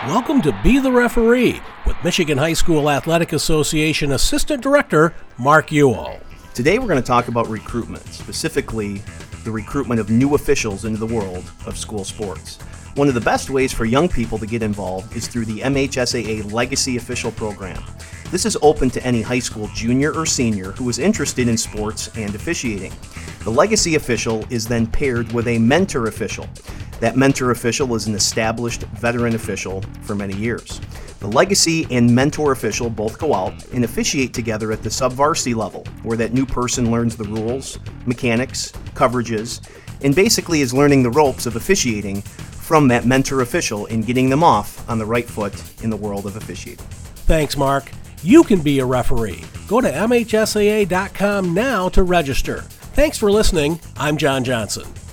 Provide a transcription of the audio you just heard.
Welcome to Be the Referee with Michigan High School Athletic Association Assistant Director Mark Ewell. Today we're going to talk about recruitment, specifically the recruitment of new officials into the world of school sports. One of the best ways for young people to get involved is through the MHSAA Legacy Official Program. This is open to any high school junior or senior who is interested in sports and officiating. The Legacy Official is then paired with a mentor official. That mentor official is an established veteran official for many years. The Legacy and mentor official both go out and officiate together at the sub-varsity level, where that new person learns the rules, mechanics, coverages, and basically is learning the ropes of officiating from that mentor official and getting them off on the right foot in the world of officiating. Thanks, Mark. You can be a referee. Go to MHSAA.com now to register. Thanks for listening. I'm John Johnson.